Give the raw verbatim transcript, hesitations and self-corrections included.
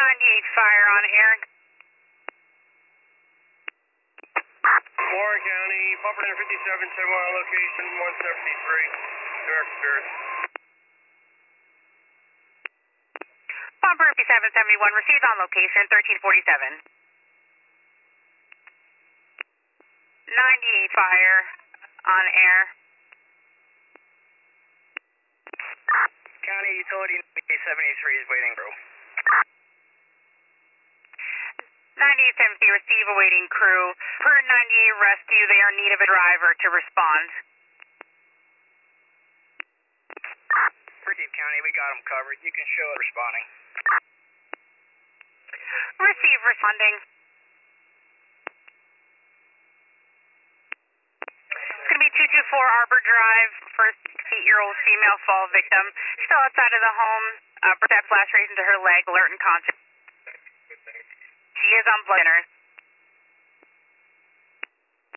ninety-eight fire on air. Warren County, Pumper fifty-seven, ten mile location, one seventy-three, direct Spirit. Pumper fifty-seven seventy-one, received on location, thirteen forty-seven. ninety-eight fire on air. County Utility seventy-three is waiting, bro. ninety-eight seventy, receive awaiting crew. Per ninety-eight rescue, they are in need of a driver to respond. Receive County, we got them covered. You can show it responding. Receive responding. It's going to be two two four Arbor Drive, first eight-year-old female fall victim. Still outside of the home. Uh, percept flash raised into her leg, alert and conscious. She is on blood thinners.